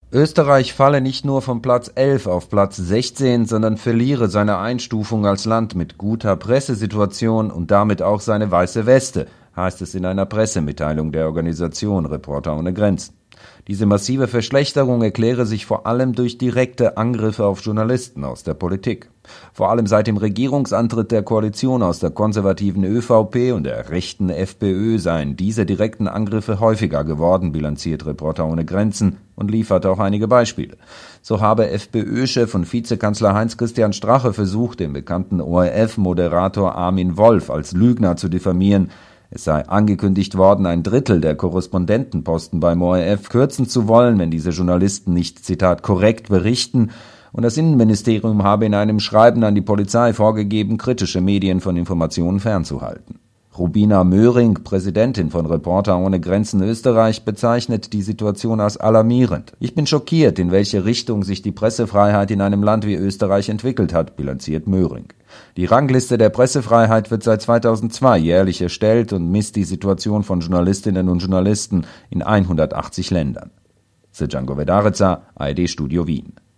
Österreich falle nicht nur von Platz 11 auf Platz 16, sondern verliere seine Einstufung als Land mit guter Pressesituation und damit auch seine weiße Weste, heißt es in einer Pressemitteilung der Organisation Reporter ohne Grenzen. Diese massive Verschlechterung erkläre sich vor allem durch direkte Angriffe auf Journalisten aus der Politik. Vor allem seit dem Regierungsantritt der Koalition aus der konservativen ÖVP und der rechten FPÖ seien diese direkten Angriffe häufiger geworden, bilanziert Reporter ohne Grenzen und liefert auch einige Beispiele. So habe FPÖ-Chef und Vizekanzler Heinz-Christian Strache versucht, den bekannten ORF-Moderator Armin Wolf als Lügner zu diffamieren. Es sei angekündigt worden, 1/3 der Korrespondentenposten beim ORF kürzen zu wollen, wenn diese Journalisten nicht, Zitat, korrekt berichten. Und das Innenministerium habe in einem Schreiben an die Polizei vorgegeben, kritische Medien von Informationen fernzuhalten. Rubina Möhring, Präsidentin von Reporter ohne Grenzen Österreich, bezeichnet die Situation als alarmierend. Ich bin schockiert, in welche Richtung sich die Pressefreiheit in einem Land wie Österreich entwickelt hat, bilanziert Möhring. Die Rangliste der Pressefreiheit wird seit 2002 jährlich erstellt und misst die Situation von Journalistinnen und Journalisten in 180 Ländern. Srdjan Govedareca, ARD Studio Wien.